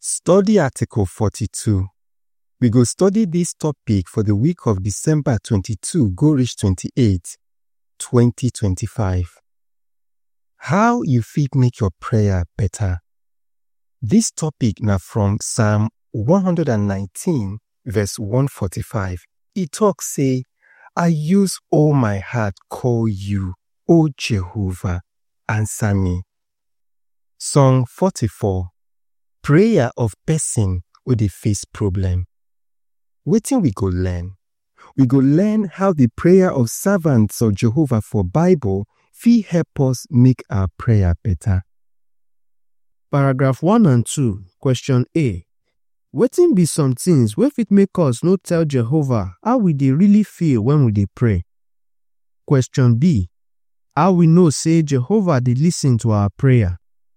Study Article 42. We go study this topic for the week of December 22 go reach 28, 2025. How you fit make your prayer better. This topic na from Psalm 119 verse 145. It talks say, I use all my heart call you, O Jehovah, answer me. Song 44. Prayer of person with dey face problem. Wetin we go learn? We go learn how the prayer of servants of Jehovah for Bible fit help us make our prayer better. Paragraph 1 and 2, question A. Wetin be some things wey fit make us no tell Jehovah how we dey really feel when we dey pray? Question B. How we know say Jehovah dey listen to our prayer?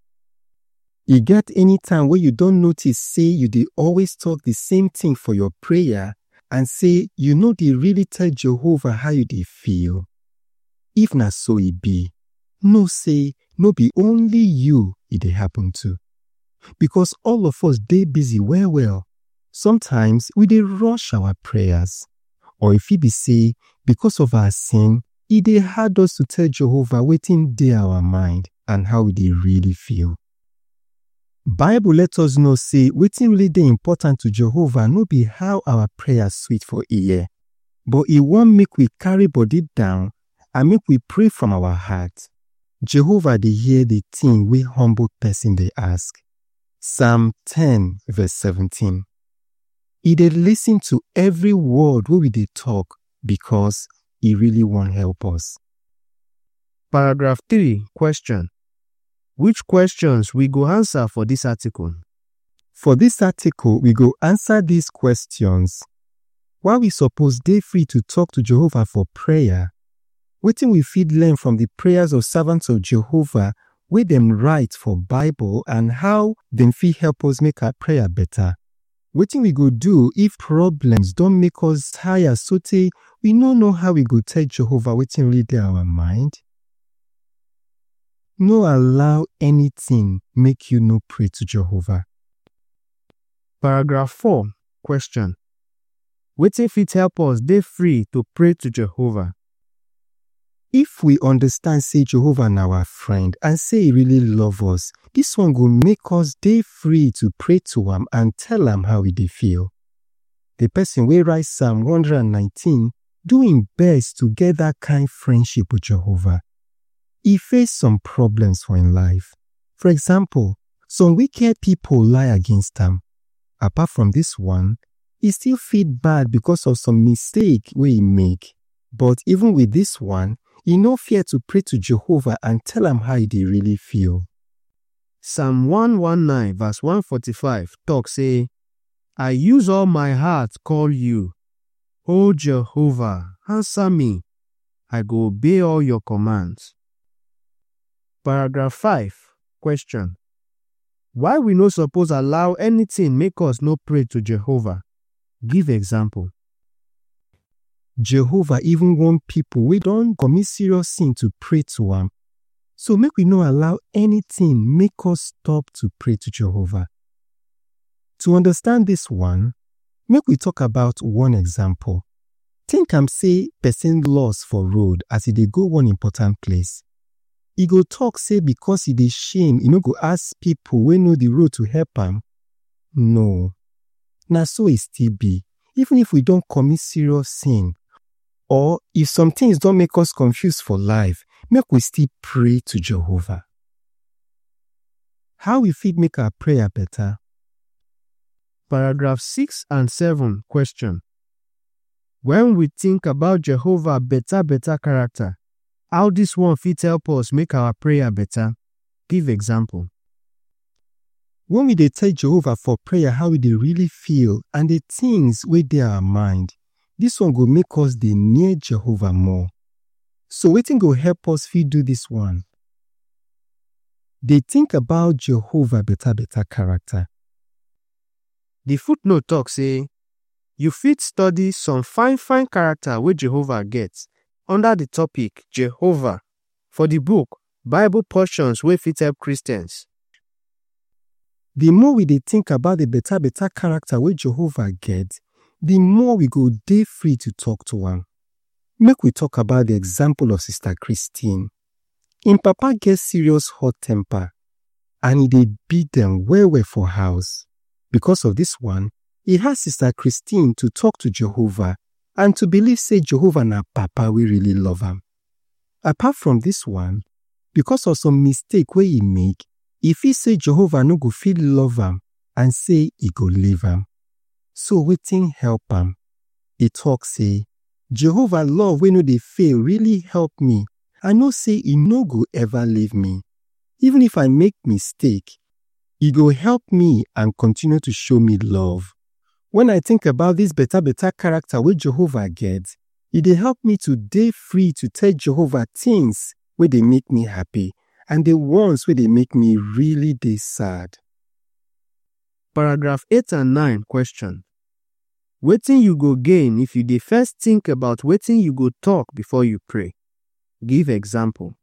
E get any time wey you don notice say you dey always talk the same thing for your prayer and say you no dey really tell Jehovah how you dey feel? If na so e be, know say no be only you e dey happen to. Because all of us dey busy well. Sometimes we dey rush our prayers. Or if e be say because of our sin, e dey hard us to tell Jehovah wetin dey our mind and how we dey really feel. Bible let us know say wetin really dey important to Jehovah no be how our prayer sweet for ear, but e wan make we carry body down and make we pray from our heart. Jehovah dey hear the thing wey humble person dey ask. Psalm 10 verse 17. E dey listen to every word wey we dey talk because e really wan help us. Paragraph 3, question. Which questions we go answer for this article? For this article, we go answer these questions. Why we suppose dey free to talk to Jehovah for prayer? Wetin we fit learn from the prayers of servants of Jehovah wey dem write for Bible and how dem fit help us make our prayer better? Wetin we go do if problems don make us tire sotey we no know how we go tell Jehovah wetin really dey our mind? No allow anything make you no pray to Jehovah. Paragraph 4, question. Wetin fit help us dey free to pray to Jehovah? If we understand say Jehovah na our friend and say he really love us, this one go make us dey free to pray to am and tell am how we dey feel. The person wey write Psalm 119 do him best to get that kind friendship with Jehovah. He faced some problems for him life. For example, some wicked people lie against him. Apart from this one, he still feel bad because of some mistake wey he make. But even with this one, he no fear to pray to Jehovah and tell him how he dey really feel. Psalm 119 verse 145 talk say, I use all my heart call you. O Jehovah, answer me. I go obey all your commands. Paragraph 5, question. Why we no suppose allow anything make us no pray to Jehovah? Give example. Jehovah even want people wey don commit serious sin to pray to am. So make we no allow anything make us stop to pray to Jehovah. To understand this one, make we talk about one example. Think am say person lost for road as e dey go one important place. E go talk say because e dey shame, e no go ask people wey know the road to help am. No. Na so e still be, even if we don commit serious sin. Or if some things don make us confused for life, make we still pray to Jehovah. How we fit make our prayer better? Paragraph 6 and 7, question. When we think about Jehovah better character, how this one fit help us make our prayer better? Give example. When we dey tell Jehovah for prayer how we dey really feel and the things wey dey our mind, this one go make us dey near Jehovah more. So wetin go help us fit do this one? Dey think about Jehovah better character. The footnote talk say, you fit study some fine character wey Jehovah gets under the topic Jehovah for the book Bible Portions wey fit help Christians. The more we dey think about the better character wey Jehovah get, the more we go dey free to talk to am. Make we talk about the example of Sister Christine. Im papa get serious hot temper and he dey beat dem well for house. Because of this one, he ask Sister Christine to talk to Jehovah and to believe say Jehovah na papa wey really love am. Apart from this one, because of some mistake wey he make, he feel say Jehovah no go fit love am and say he go leave am. So wetin help am? He talk say, Jehovah love wey no dey fail really help me. I know say he no go ever leave me. Even if I make mistake, he go help me and continue to show me love. When I think about this better character wey Jehovah get, e dey help me to dey free to tell Jehovah things wey dey make me happy and the ones wey dey make me really dey sad. Paragraph 8 and 9 question. Wetin you go gain if you dey first think about wetin you go talk before you pray? Give example.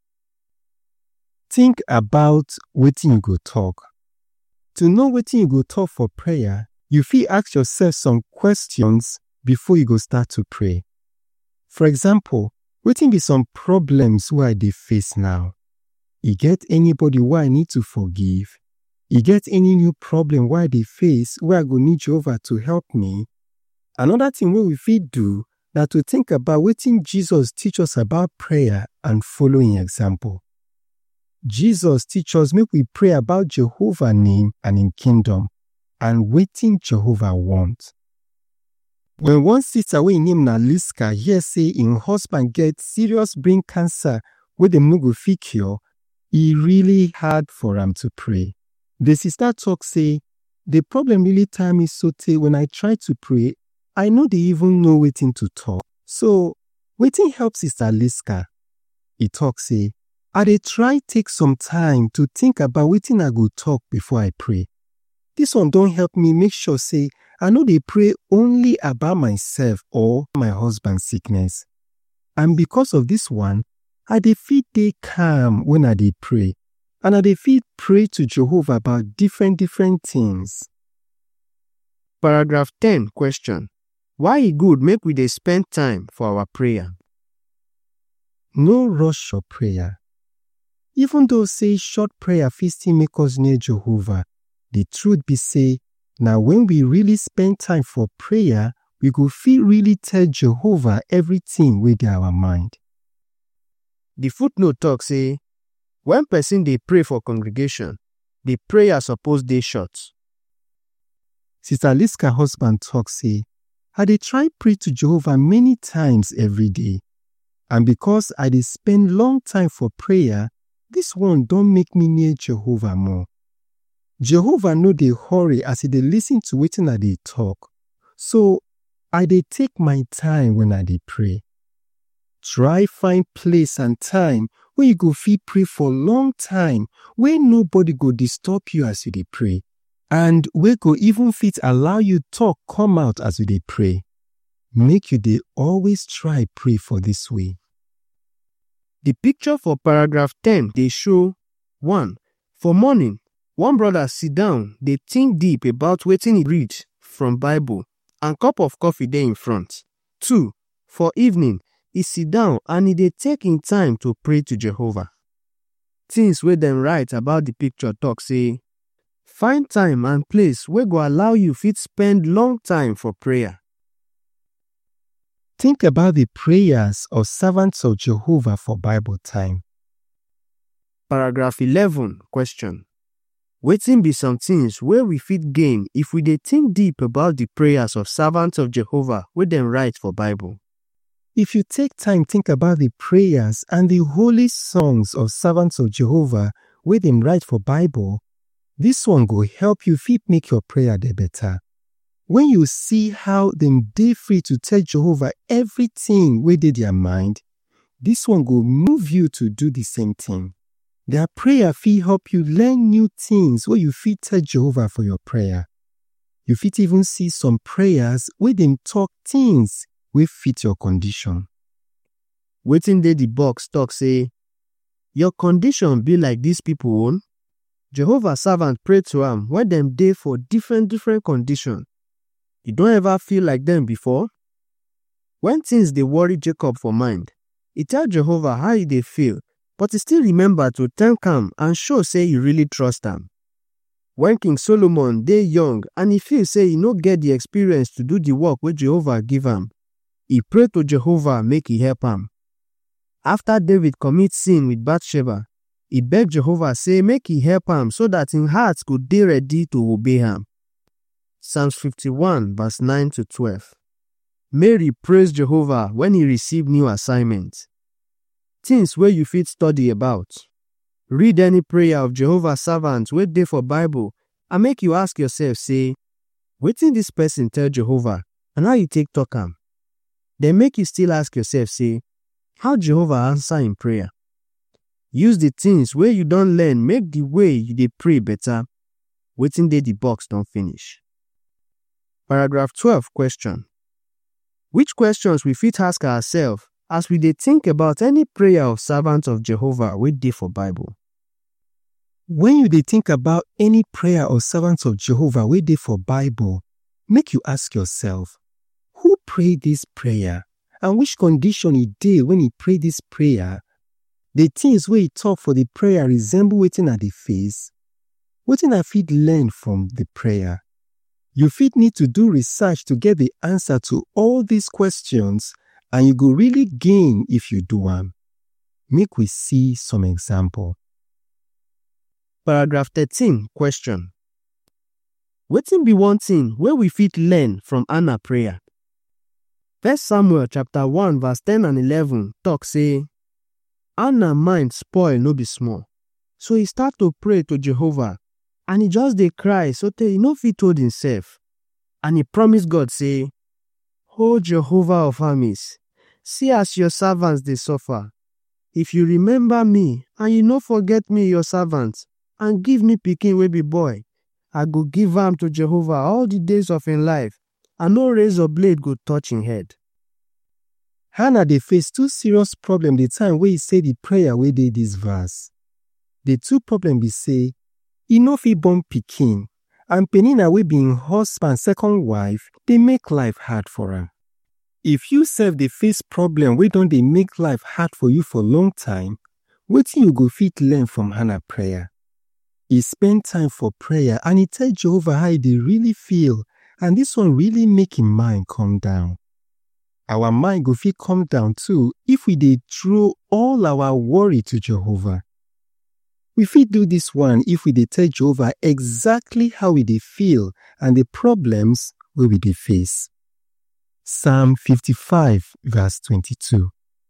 Think about wetin you go talk. To know wetin you go talk for prayer, you fit ask yourself some questions before you go start to pray. For example, wetin be some problems wey I dey face now? E get anybody wey I need to forgive? E get any new problem wey I dey face wey I go need Jehovah to help me? Another thing wey we fit do na to think about wetin Jesus teach us about prayer and follow im example. Jesus teach us make we pray about Jehovah name and im kingdom and wetin Jehovah want. When one sister wey im name na Liska hear say im husband get serious brain cancer wey dem no go fit cure, e really hard for am to pray. The sister talk say, the problem really tire me sotey when I try to pray, I no dey even know wetin to talk. So, wetin help Sister Liska? He talk say, I dey try take some time to think about wetin I go talk before I pray. This one don help me make sure say I no dey pray only about myself or my husband's sickness. And because of this one, I dey fit dey calm when I dey pray. And I dey fit pray to Jehovah about different things. Paragraph 10 question. Why e good make we dey spend time for our prayer? No rush your prayer. Even though say short prayer fit still make us near Jehovah, the truth be say, na when we really spend time for prayer, we go fit really tell Jehovah everything wey dey our mind. The footnote talk say, when person dey pray for congregation, the prayer suppose dey short. Sister Liska husband talk say, I dey try pray to Jehovah many times every day. And because I dey spend long time for prayer, this one don make me near Jehovah more. Jehovah no dey hurry as he dey listen to wetin I dey talk. So, I dey take my time when I dey pray. Try find place and time where you go fit pray for long time, where nobody go disturb you as you dey pray, and where go even fit allow you talk come out as you dey pray. Make you dey always try pray for this way. The picture for paragraph 10 dey show 1. For morning, one brother sit down dey think deep about wetin he read from Bible and cup of coffee dey in front. 2. For evening, he sit down and he dey take im time to pray to Jehovah. Things wey dem write about the picture talk say, find time and place wey go allow you fit spend long time for prayer. Think about the prayers of servants of Jehovah for Bible time. Paragraph 11 question. Wetin be some things wey we fit gain if we dey think deep about the prayers of servants of Jehovah wey dem write for Bible? If you take time think about the prayers and the holy songs of servants of Jehovah wey dem write for Bible, this one go help you fit make your prayer dey better. When you see how dem dey free to tell Jehovah everything wey dey their mind, this one go move you to do the same thing. Their prayer fit help you learn new things wey you fit tell Jehovah for your prayer. You fit even see some prayers wey dem talk things wey fit your condition. Wetin dey the box talk say, your condition be like these people own? Jehovah servant pray to am when dem dey for different condition. You don ever feel like dem before? When things dey worry Jacob for mind, he tell Jehovah how he dey feel, but he still remember to thank am and show say he really trust am. When King Solomon dey young and he feel say he no get the experience to do the work wey Jehovah give am, he pray to Jehovah make he help am. After David commit sin with Bathsheba, he beg Jehovah say make he help am so that him heart go dey ready to obey am. Psalms 51 verse 9 to 12. Mary praise Jehovah when he receive new assignment. Things wey you fit study about. Read any prayer of Jehovah servant wey dey for Bible and make you ask yourself say, wetin this person tell Jehovah and how you take talk am? Then make you still ask yourself say, how Jehovah answer in prayer? Use the things wey you don learn make the way you dey pray better. Wetin dey the box don finish. Paragraph 12 question. Which questions we fit ask ourselves as we dey think about any prayer of servant of Jehovah wey dey for Bible? When you dey think about any prayer of servants of Jehovah wey dey for Bible, make you ask yourself, who prayed this prayer and which condition e dey when he pray this prayer? The things wey he talk for the prayer resemble wetin I dey face? Wetin I fit learn from the prayer? You fit need to do research to get the answer to all these questions, and you go really gain if you do am. Make we see some example. Paragraph 13 question. Wetin be one thing wey we fit learn from Hannah prayer? 1 Samuel chapter 1 verse 10 and 11 talk say, Hannah mind spoil no be small, so he start to pray to Jehovah, and he just dey cry sotey he no fit hold himself. And he promise God say, "Oh Jehovah of armies, see as your servants dey suffer. If you remember me and you no forget me your servant, and give me pikin wey be boy, I go give am to Jehovah all the days of him life, and no razor blade go touch him head." Hannah dey face two serious problems the time wey he say the prayer wey dey this verse. The two problems be say, he no fit born pikin, and Peninnah wey be him husband second wife dey make life hard for am. If you sef dey face problem wey don dey make life hard for you for long time, wetin you go fit learn from Hannah prayer? He spend time for prayer and he tell Jehovah how he dey really feel, and this one really make him mind calm down. Our mind go fit calm down too if we dey throw all our worry to Jehovah. We fit do this one if we dey tell Jehovah exactly how we dey feel and the problems wey we dey face. Psalm 55 verse 22.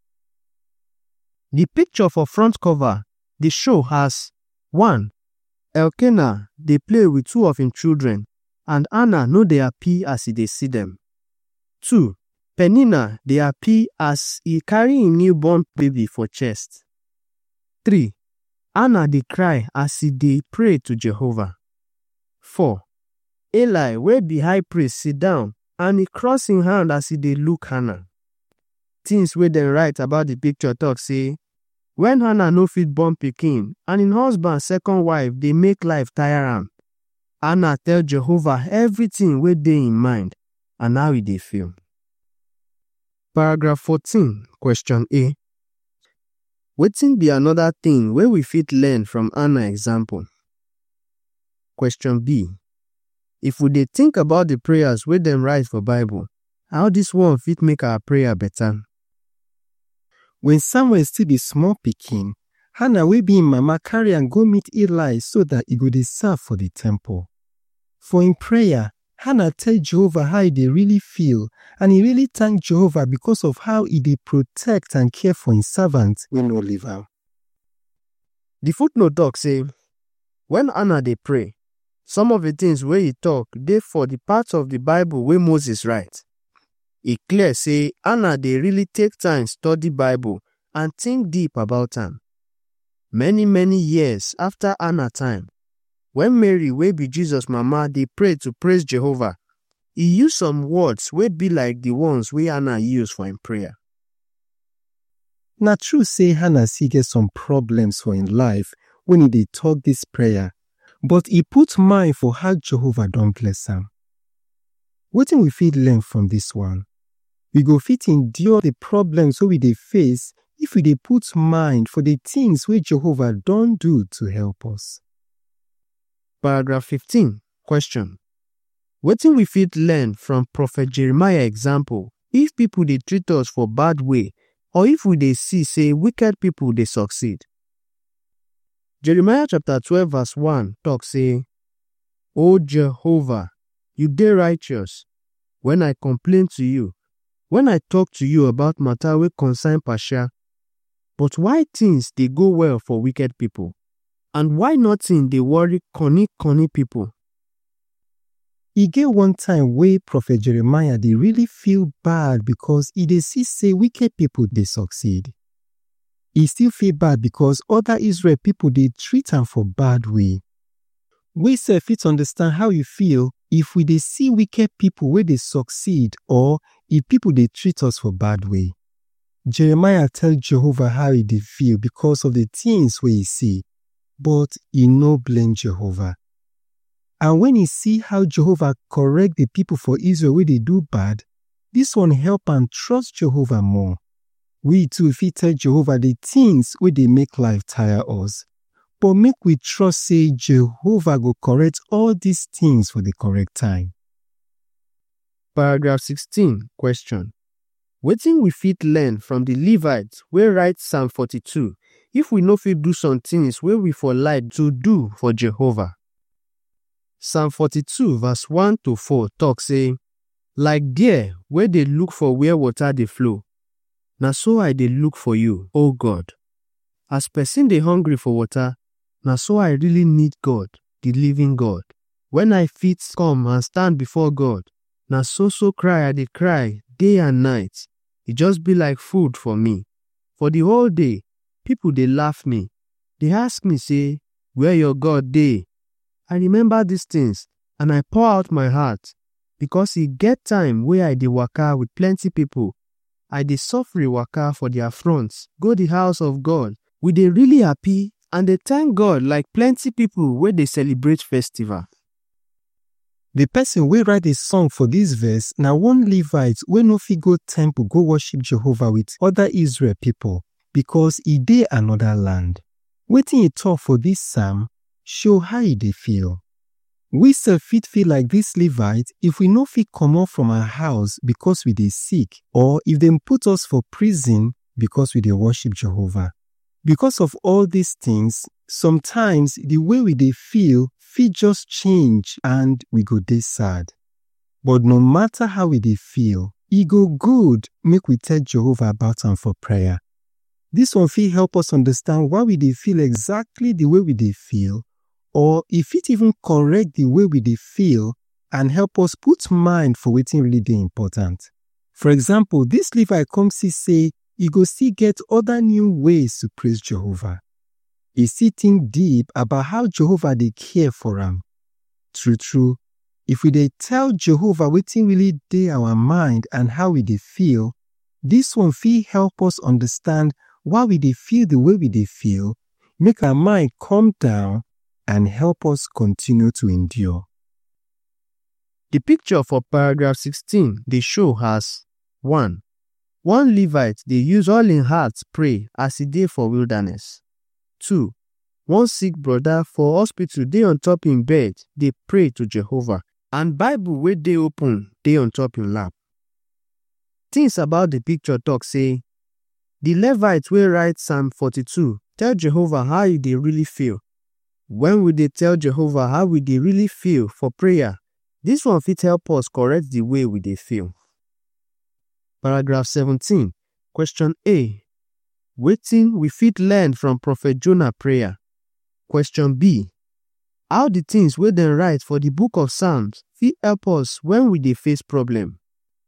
The picture for front cover dey show as 1. Elkanah dey play with two of him children, and Hannah no dey happy as he dey see them. 2. Peninnah dey happy as he carry him newborn baby for chest. 3. Hannah dey cry as he dey pray to Jehovah. 4. Eli wey be high priest sit down and he cross him hand as he dey look Hannah. Things wey dem write about the picture talk say, when Hannah no fit born pikin and him husband second wife dey make life tire am, Hannah tell Jehovah everything wey dey in mind and how he dey feel. Paragraph 14 question A. Wetin be another thing wey we fit learn from Hannah example? Question B. If we dey think about the prayers wey dem write for Bible, how this one fit make our prayer better? When Samuel still be small pikin, Hannah wey be him mama carry am go meet Eli so that he go dey serve for the temple. For him prayer, Hannah tell Jehovah how he dey really feel, and he really thank Jehovah because of how he dey protect and care for him servant wey no leave am. The footnote talk say, when Hannah dey pray, some of the things wey he talk dey for the parts of the Bible wey Moses write. E clear say Hannah dey really take time study Bible and think deep about am. Many years after Hannah time, when Mary wey be Jesus mama dey pray to praise Jehovah, he use some words wey be like the ones wey Hannah use for him prayer. Na true say Hannah still get some problems for him life when he dey talk this prayer, but he put mind for how Jehovah don bless am. Wetin we fit learn from this one? We go fit endure the problems wey we dey face if we dey put mind for the things wey Jehovah don do to help us. Paragraph 15. Question. Wetin we fit learn from Prophet Jeremiah example if people dey treat us for bad way or if we dey see say wicked people dey succeed? Jeremiah chapter 12 verse 1 talk say, O Jehovah, you dey righteous when I complain to you, when I talk to you about matter wey concern Pasha. But why things dey go well for wicked people? And why nothing dey worry cunning people? E get one time wey Prophet Jeremiah dey really feel bad because e dey see say wicked people dey succeed. E still feel bad because other Israel people dey treat am for bad way. We sef fit understand how you feel if we dey see wicked people wey dey succeed or if people dey treat us for bad way. Jeremiah tell Jehovah how he dey feel because of the things wey he see, but he no blame Jehovah. And when he see how Jehovah correct the people for Israel wey dey do bad, this one help am trust Jehovah more. We too fit tell Jehovah the things wey dey make life tire us, but make we trust say Jehovah go correct all these things for the correct time. Paragraph 16. Question. Wetin we fit learn from the Levites wey write Psalm 42 if we no fit do some things wey we for like to do for Jehovah? Psalm 42 verse 1 to 4 talk say, like deer wey dey look for where water dey flow, na so I dey look for you, O God. As person dey hungry for water, na so I really need God, the living God. When I fit come and stand before God, na so cry I dey cry day and night. E just be like food for me. For the whole day, people dey laugh me. They ask me say, where your God dey? I remember these things and I pour out my heart because e get time wey I dey waka with plenty people. I dey suffer waka for their fronts, go the house of God. We dey really happy and dey thank God like plenty people wey dey celebrate festival. The person wey write a song for this verse na one Levite wey no fit go temple go worship Jehovah with other Israel people because e dey another land. Wetin he talk for this psalm show how he dey feel. We sef fit feel like this Levite if we no fit comot from our house because we dey sick, or if dem put us for prison because we dey worship Jehovah. Because of all these things, sometimes the way we dey feel fit just change and we go dey sad. But no matter how we dey feel, e go good make we tell Jehovah about am for prayer. This one fit help us understand why we dey feel exactly the way we dey feel, or e fit even correct the way we dey feel and help us put mind for wetin really dey important. For example, this Levite come see say e go still get other new ways to praise Jehovah. E still think deep about how Jehovah dey care for am. True, if we dey tell Jehovah wetin really dey our mind and how we dey feel, this one fit help us understand why we dey feel the way we dey feel, make our mind calm down and help us continue to endure. The picture for paragraph 16 dey show as 1. One Levite dey use all im heart pray as e dey for wilderness. 2. One sick brother for hospital dey on top im bed dey pray to Jehovah, and Bible wey dey open dey on top im lap. Things about the picture talk say, the Levite wey write Psalm 42 tell Jehovah how e dey really feel. When we dey tell Jehovah how we dey really feel for prayer, this one fit help us correct the way we dey feel. Paragraph 17. Question A. Wetin we fit learn from Prophet Jonah prayer? Question B. How the things wey dem write for the book of Psalms fit help us when we dey face problem?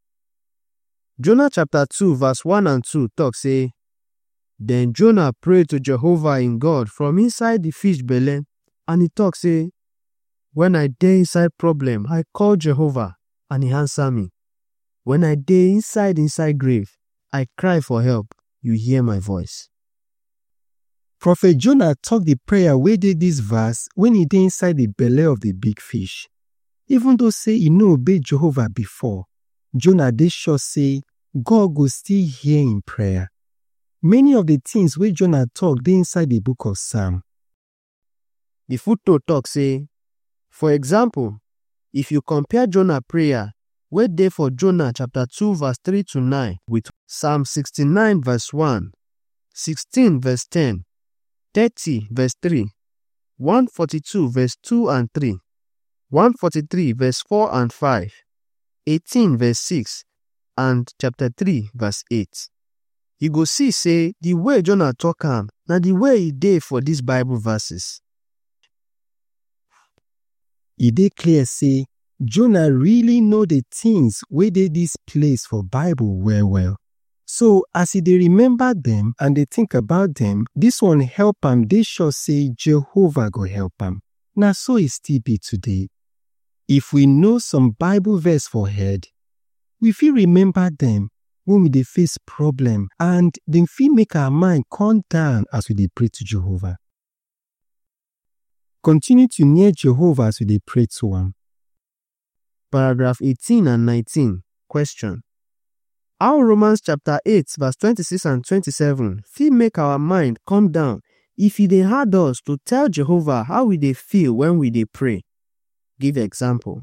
Jonah chapter 2 verse 1 and 2 talk say, Then Jonah prayed to Jehovah in God from inside the fish belly, and he talk say, When I dey inside problem, I call Jehovah, and he answer me. When I dey inside grave, I cry for help, you hear my voice. Prophet Jonah talk the prayer wey dey this verse when he dey inside the belly of the big fish. Even though say he no obey Jehovah before, Jonah dey sure say God go still hear him prayer. Many of the things wey Jonah talk dey inside the book of Psalm. The footnote talk say, for example, if you compare Jonah prayer wey dey for Jonah chapter 2 verse 3 to 9 with Psalm 69 verse 1, 16 verse 10, 30 verse 3, 142 verse 2 and 3, 143 verse 4 and 5, 18 verse 6, and chapter 3 verse 8. You go see say the way Jonah talk am na the way e dey for these Bible verses. E dey clear say Jonah really know the things wey dey this place for Bible well well. So as he dey remember them and dey think about them, this one help am dey sure say Jehovah go help am. Na so e still be today. If we know some Bible verse for head, we fit remember them when we dey face problem and dem fit make our mind calm down as we dey pray to Jehovah. Continue to near Jehovah as we dey pray to am. Paragraph 18 and 19. Question. How Romans chapter 8 verse 26 and 27 fit make our mind calm down if e dey hard us to tell Jehovah how we dey feel when we dey pray? Give example.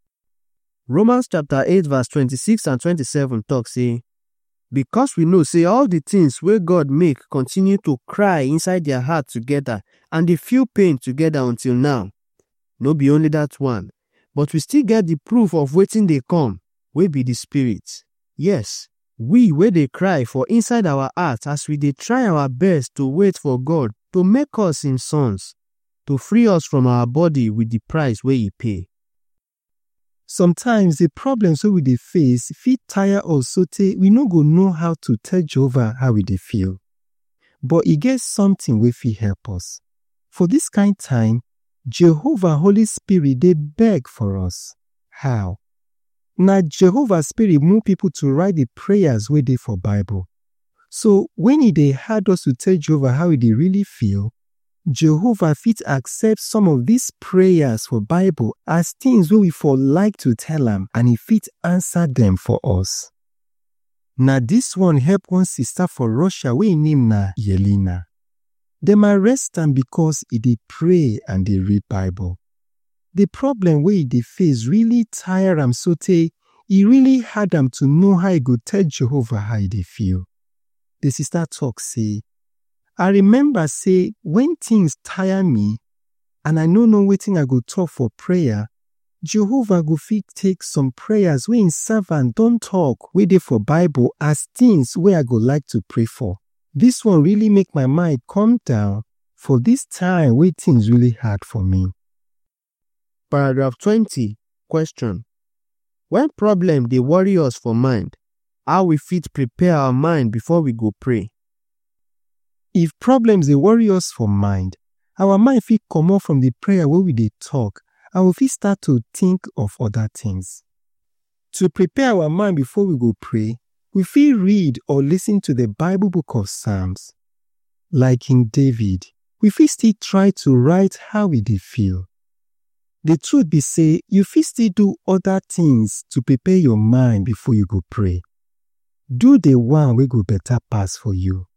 Romans chapter 8 verse 26 and 27 talk say, because we know say all the things wey God make continue to cry inside their heart together and dey feel pain together until now. No be only that one, but we still get the proof of wetin dey come, wey be the Spirit. Yes, we wey dey cry for inside our heart as we dey try our best to wait for God to make us him sons, to free us from our body with the price wey he pay. Sometimes the problems wey we dey face fit tire us sotey we no go know how to tell Jehovah how we dey feel. But e get something wey fit help us. For this kind time, Jehovah Holy Spirit dey beg for us. How? Na Jehovah Spirit move people to write the prayers wey dey for Bible. So when e dey hard us to tell Jehovah how we dey really feel, Jehovah fit accept some of these prayers for Bible as things wey we for like to tell am and he fit answer them for us. Na this one help one sister for Russia wey im name na Yelena. Dem arrest am because he dey pray and dey read Bible. The problem wey he dey face really tire am sotey e really hard am to know how he go tell Jehovah how he dey feel. The sister talk say, I remember say when things tire me and I no know wetin I go talk for prayer, Jehovah go fit take some prayers wey him servant don talk wey dey for Bible as things wey I go like to pray for. This one really make my mind calm down for this time wey things really hard for me. Paragraph 20. Question. When problem dey worry us for mind, how we fit prepare our mind before we go pray? If problems dey worry us for mind, our mind fit comot from the prayer wey we dey talk and we fit start to think of other things. To prepare our mind before we go pray, we fit read or listen to the Bible book of Psalms. Like King David, we fit still try to write how we dey feel. The truth be say, you fit still do other things to prepare your mind before you go pray. Do the one wey go better pass for you.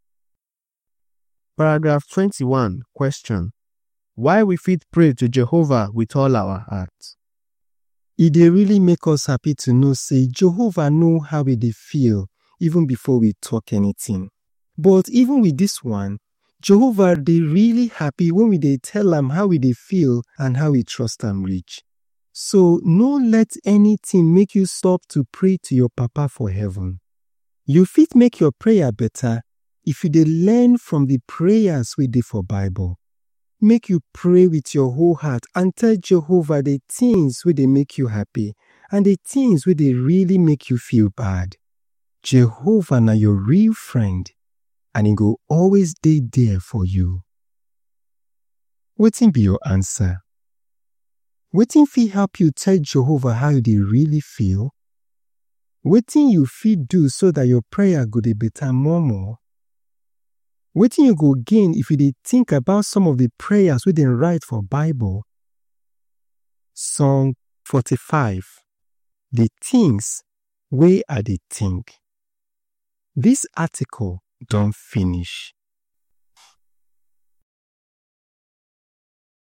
Paragraph 21. Question. Why we fit pray to Jehovah with all our heart? E dey really make us happy to know say Jehovah know how we dey feel even before we talk anything. But even with this one, Jehovah dey really happy when we dey tell am how we dey feel and how we trust am reach. So no let anything make you stop to pray to your Papa for heaven. You fit make your prayer better if you dey learn from the prayers wey dey for Bible. Make you pray with your whole heart and tell Jehovah the things wey dey make you happy and the things wey dey really make you feel bad. Jehovah na your real friend and he go always dey there for you. Wetin be your answer? Wetin fit help you tell Jehovah how you dey really feel? Wetin you fit do so that your prayer go dey better more? Wetin you go gain if you dey think about some of the prayers wey dem write for Bible? Song 45. The things wey I dey think. This article don finish.